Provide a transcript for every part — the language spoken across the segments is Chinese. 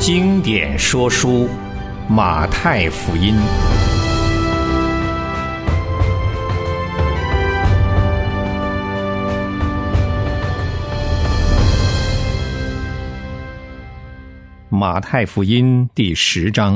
经典说书，马太福音。马太福音第10章。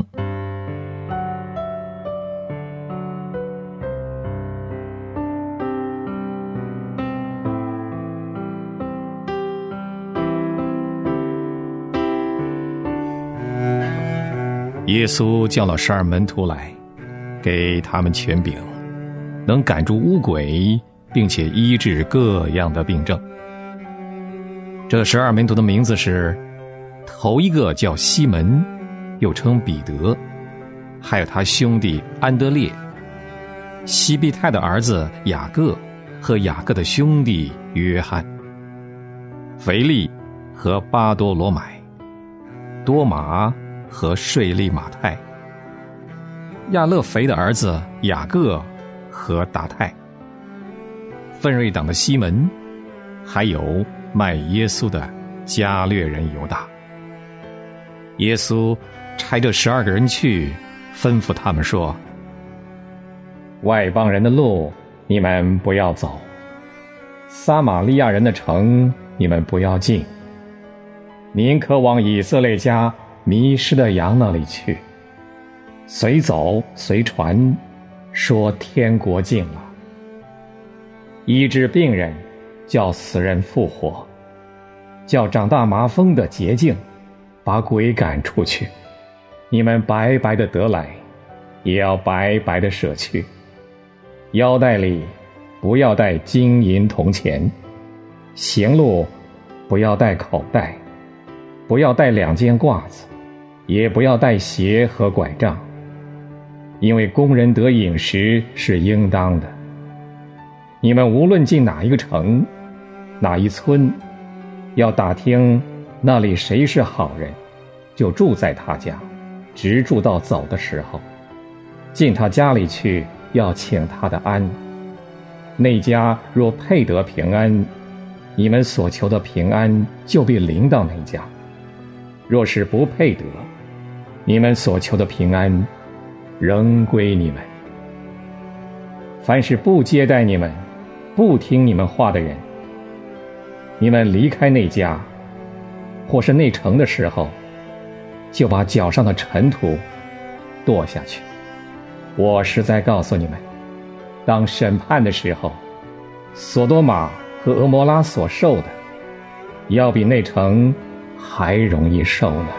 耶稣叫了12门徒来，给他们权柄，能赶出污鬼，并且医治各样的病症。这12门徒的名字是：头一个叫西门，又称彼得，还有他兄弟安德烈，西庇太的儿子雅各和雅各的兄弟约翰，腓力和巴多罗买，多马和税吏马太，亚勒腓的儿子雅各和达太，奋锐党的西门，还有卖耶稣的加略人犹大。耶稣差这12个人去，吩咐他们说：外邦人的路你们不要走，撒玛利亚人的城你们不要进，宁可往以色列家迷失的羊那里去，随走随传，说天国近了，医治病人，叫死人复活，叫长大麻风的洁净，把鬼赶出去。你们白白的得来，也要白白的舍去。腰带里不要带金银铜钱，行路不要带口袋，不要带2件褂子，也不要带鞋和拐杖，因为工人得饮食是应当的。你们无论进哪一个城，哪一村，要打听那里谁是好人，就住在他家，直住到走的时候。进他家里去，要请他的安。那家若配得平安，你们所求的平安就必临到那家；若是不配得，你们所求的平安仍归你们。凡是不接待你们、不听你们话的人，你们离开那家或是那城的时候，就把脚上的尘土跺下去。我实在告诉你们，当审判的时候，索多玛和俄摩拉所受的，要比那城还容易受呢。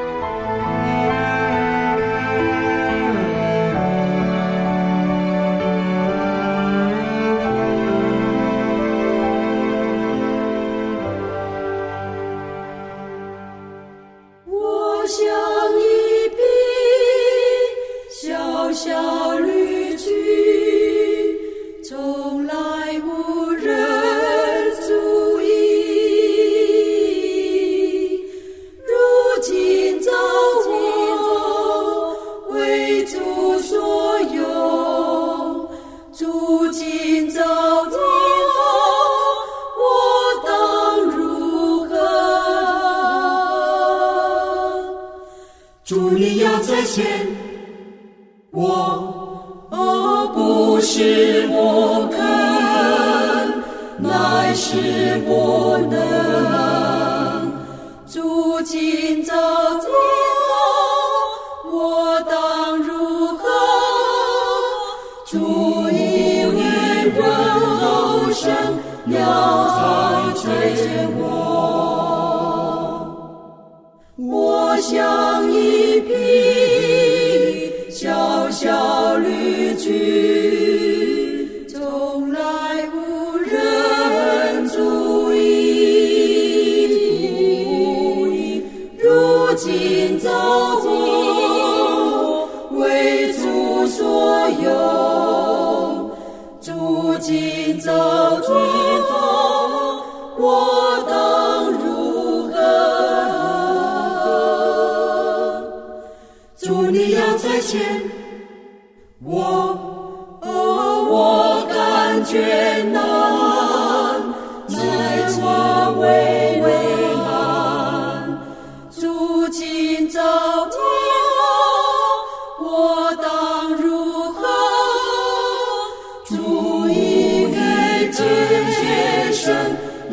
小旅居，从来无人注意。如今造我为主所用，如今造我当如何？主你要在前，我不是不肯，乃是不能。主今造我当如何？主以为人后生了再见我像一匹小旅居，从来无人注意。如今造我为主所用，如今造我当如何？主你要在前，我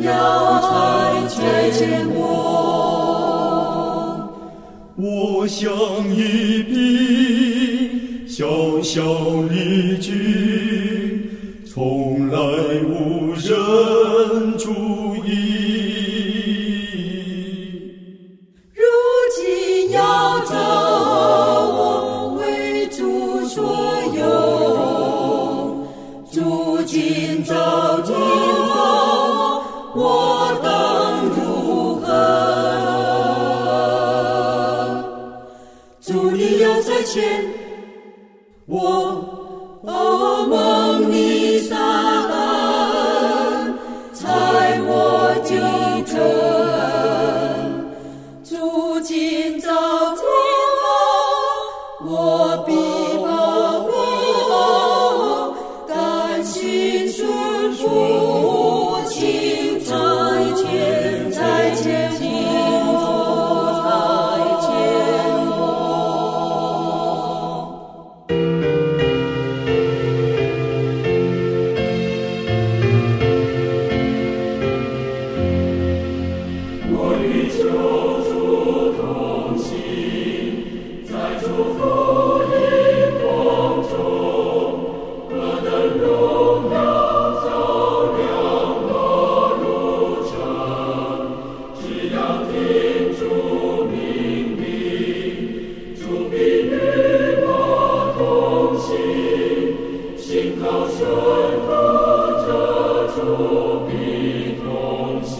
要再见我像一匹小小离驹，从来无人注意。 如今要走，我为主所用，主今早今后，我当如何？主你要在前，我蒙你撒恩，猜我就成。主今早今后，我必把握，甘心顺服，请再见再见我，再见我。 我与救主同行，在主福音光中，何等荣耀照亮我路程。只要听主命令，主必与我同行，心靠顺服着主必同行。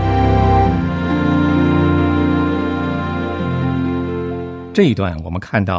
这一段我们看到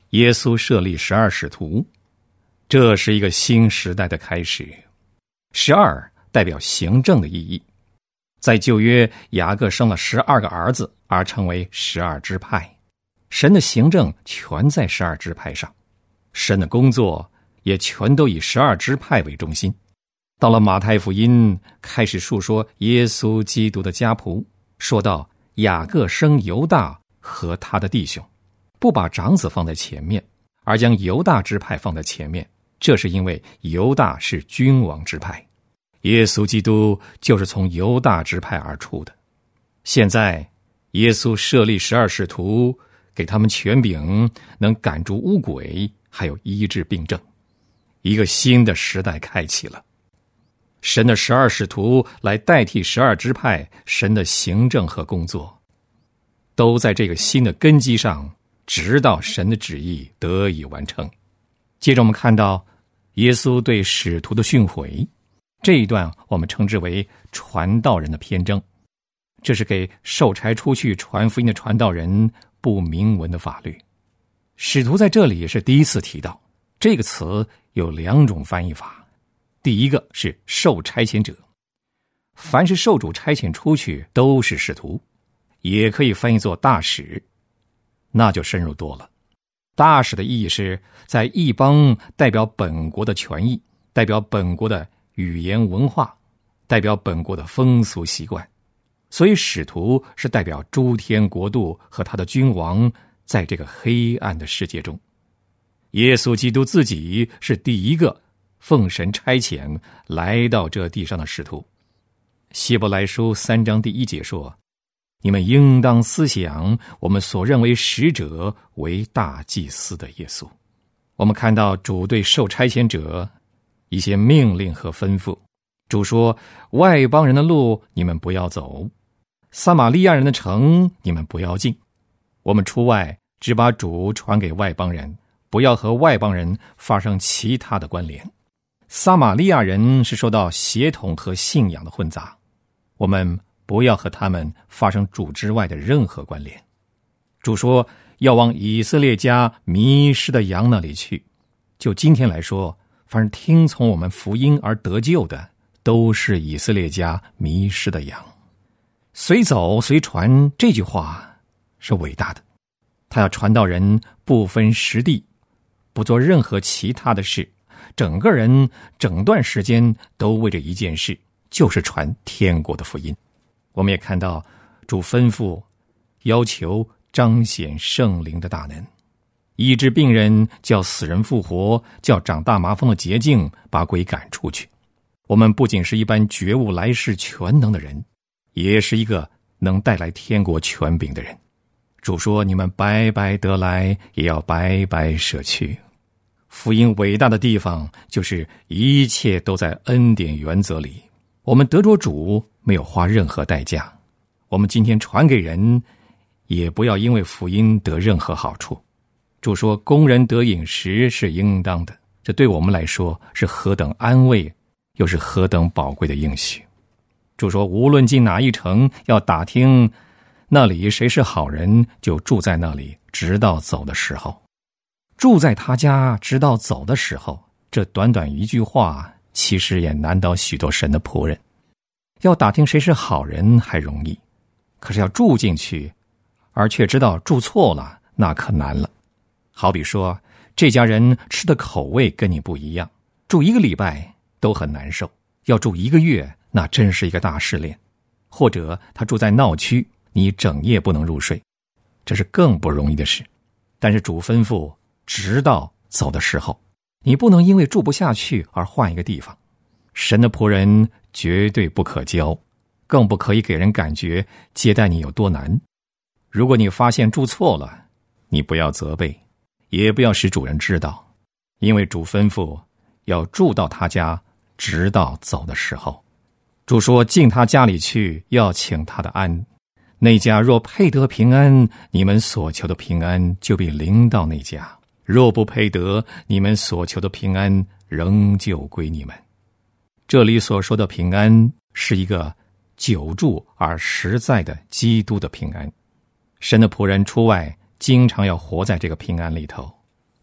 耶稣设立12使徒，这是一个新时代的开始。12代表行政的意义。在旧约，雅各生了12个儿子，而成为12支派。神的行政全在12支派上，神的工作也全都以12支派为中心。到了马太福音，开始述说耶稣基督的家谱，说到雅各生犹大和他的弟兄，不把长子放在前面，而将犹大支派放在前面，这是因为犹大是君王支派，耶稣基督就是从犹大支派而出的。现在耶稣设立12使徒，给他们权柄，能赶逐污鬼，还有医治病症。一个新的时代开启了。神的12使徒来代替12支派，神的行政和工作都在这个新的根基上，直到神的旨意得以完成。接着我们看到耶稣对使徒的训诲，这一段我们称之为传道人的篇章，这是给受差出去传福音的传道人不明文的法律。使徒在这里是第一次提到，这个词有2种翻译法。第一个是受差遣者，凡是受主差遣出去都是使徒，也可以翻译作大使，那就深入多了。大使的意义是在异邦代表本国的权益，代表本国的语言文化，代表本国的风俗习惯，所以使徒是代表诸天国度和他的君王在这个黑暗的世界中。耶稣基督自己是第一个奉神差遣来到这地上的使徒。希伯来书3章第1节说，你们应当思想我们所认为使者为大祭司的耶稣。我们看到主对受差遣者一些命令和吩咐。主说，外邦人的路你们不要走，撒玛利亚人的城你们不要进。我们出外只把主传给外邦人，不要和外邦人发生其他的关联。撒玛利亚人是受到血统和信仰的混杂，我们不要和他们发生主之外的任何关联。主说要往以色列家迷失的羊那里去。就今天来说，凡是听从我们福音而得救的，都是以色列家迷失的羊。随走随传这句话是伟大的，他要传道人不分时地，不做任何其他的事，整个人整段时间都为着一件事，就是传天国的福音。我们也看到主吩咐要求彰显圣灵的大能，医治病人，叫死人复活，叫长大麻风的洁净，把鬼赶出去。我们不仅是一般觉悟来世全能的人，也是一个能带来天国权柄的人。主说，你们白白得来，也要白白舍去。福音伟大的地方就是一切都在恩典原则里，我们得着主没有花任何代价，我们今天传给人也不要因为福音得任何好处。主说工人得饮食是应当的，这对我们来说是何等安慰，又是何等宝贵的应许。主说无论进哪一城，要打听那里谁是好人，就住在那里，直到走的时候。住在他家直到走的时候，这短短一句话其实也难倒许多神的仆人。要打听谁是好人还容易，可是要住进去而却知道住错了，那可难了。好比说这家人吃的口味跟你不一样，住1个礼拜都很难受，要住1个月那真是一个大试炼。或者他住在闹区，你整夜不能入睡，这是更不容易的事。但是主吩咐直到走的时候，你不能因为住不下去而换一个地方。神的仆人绝对不可骄，更不可以给人感觉接待你有多难。如果你发现住错了，你不要责备，也不要使主人知道，因为主吩咐要住到他家直到走的时候。主说进他家里去，要请他的安。那家若配得平安，你们所求的平安就必临到那家；若不配得，你们所求的平安仍旧归你们。这里所说的平安是一个久住而实在的基督的平安。神的仆人出外经常要活在这个平安里头，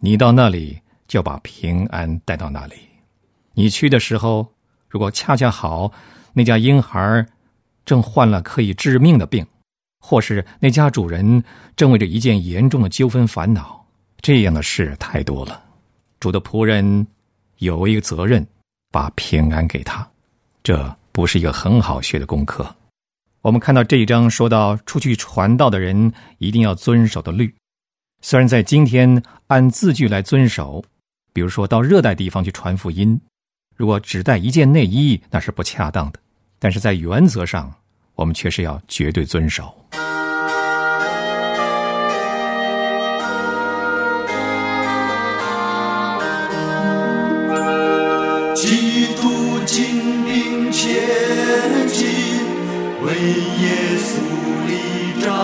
你到那里就把平安带到那里。你去的时候，如果恰恰好那家婴孩正患了可以致命的病，或是那家主人正为着一件严重的纠纷烦恼，这样的事太多了。主的仆人有一个责任，把平安给他，这不是一个很好学的功课。我们看到这一章说到出去传道的人一定要遵守的律，虽然在今天按字句来遵守，比如说到热带地方去传福音，如果只带一件内衣那是不恰当的，但是在原则上我们却是要绝对遵守。 基督精兵前进，为耶稣立战，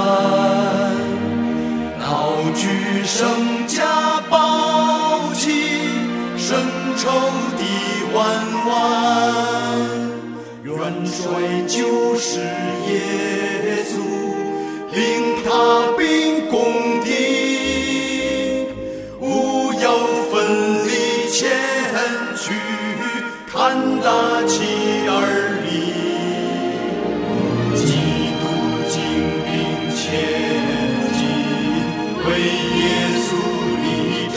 高举圣家宝旗，胜仇敌万万。元帅就是耶稣，领他兵攻敌，务要奋力前去，看大旗而立。基督精兵前进，为耶稣立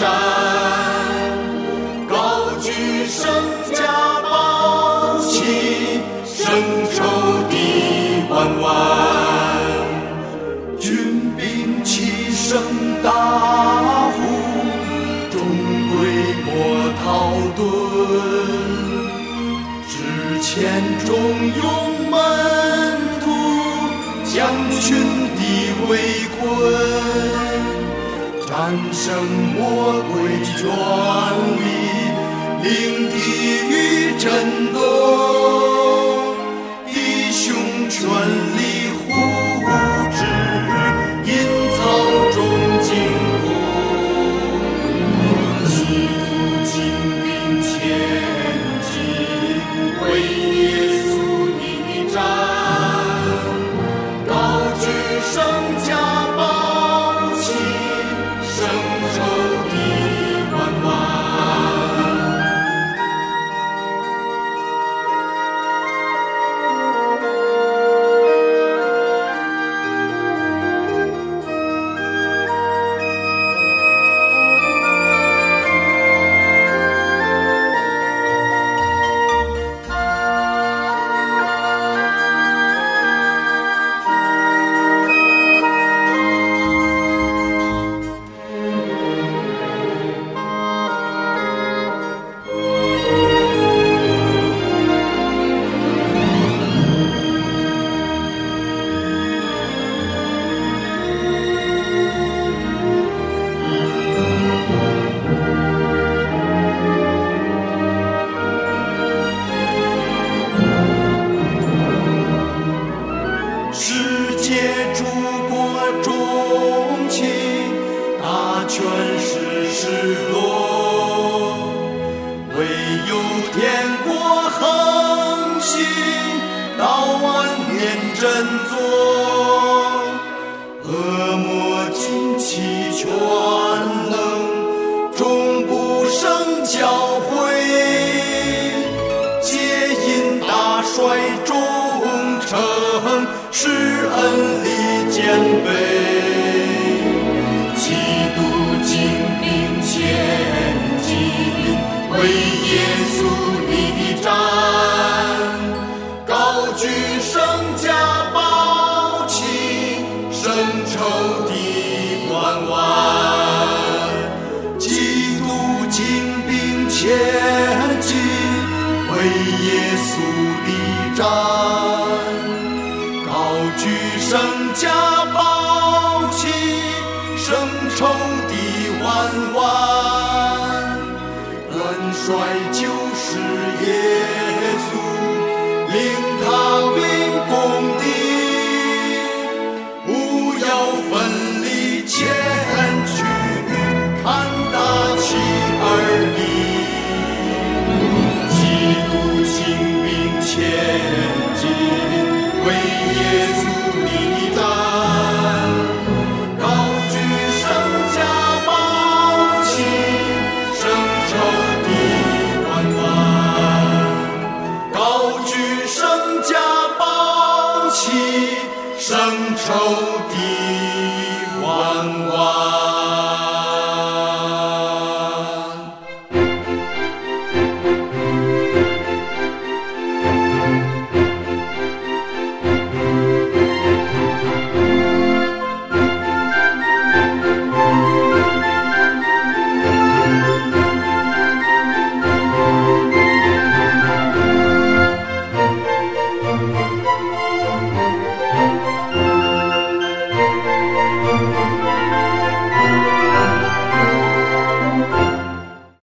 战，高举圣家宝旗，胜仇敌万万。军兵齐声大呼，众规模逃遁，之前中勇门徒将群敌围困，战胜魔鬼权力，令地狱震动，弟兄全力护持，隐藏中惊恐。基督精兵前进，为耶稣立战，高举圣家宝旗，胜仇敌万万。世界诸国中情，大权势失落，唯有天国恒心，到万年振作。恶魔尽其全能，终不胜教诲，皆因大帅忠诚，施恩力兼备。基督精兵前进，为耶稣立战，高举圣家宝旗，胜仇敌万万。基督精兵前进，为耶稣立战，高举圣家宝旗，胜仇敌万万。元帅就是耶